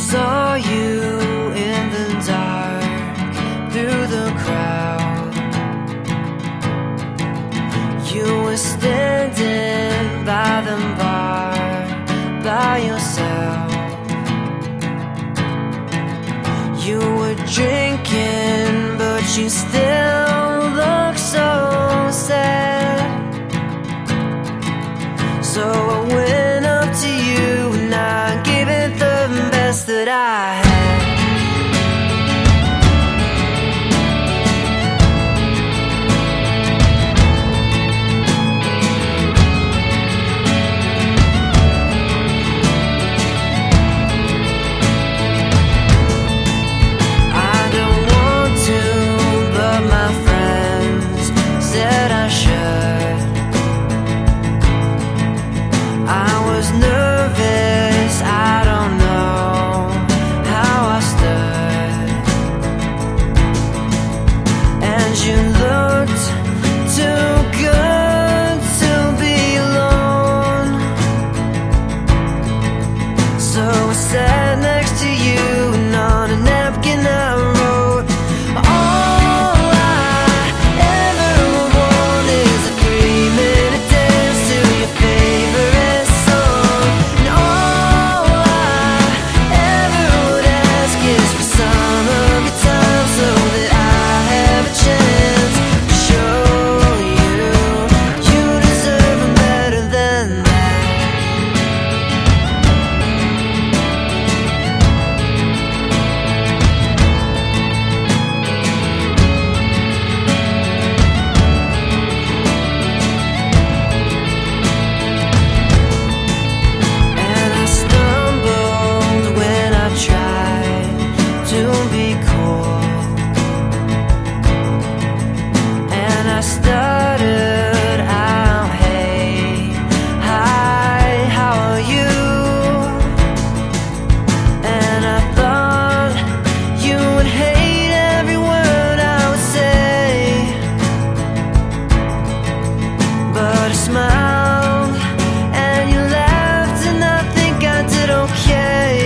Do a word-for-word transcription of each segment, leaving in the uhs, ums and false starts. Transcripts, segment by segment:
saw you in the dark through the crowd. You were standing by the bar by yourself. You were drinking, but you still look so sad. So I went up to you and I gave it the best that I had. I don't want to, but my friends said I should. I was nervous, I don't know how I stood. And you looked too good to be alone. So I sat next to you and on a napkin I wrote, all I ever want is a three-minute dance to your favorite song. And all I ever would ask is for some of your time, so that I have a chance to show you you deserve better than that. And I stumbled when I tried to be cool. And I stuttered out, hey, hi, how are you? And I thought you would hate every word I would say, but I smiled and you laughed and I think I did okay.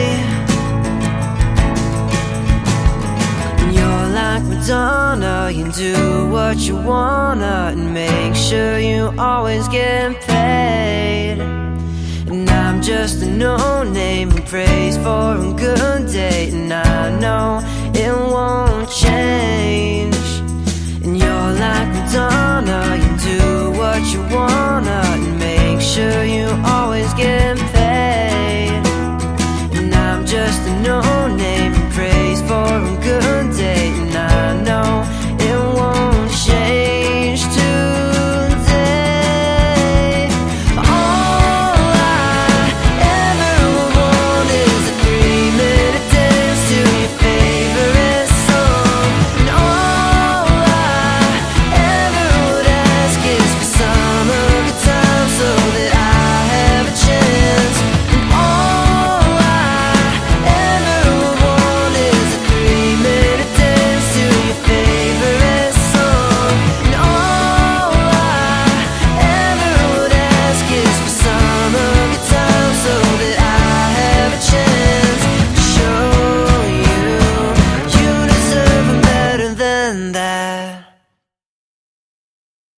And you're like Madonna, you do what you wanna and make sure you always get paid. And I'm just a no-name who prays for a good date, and I know it won't change. And you're like Madonna, you do what you wanna and make sure you always get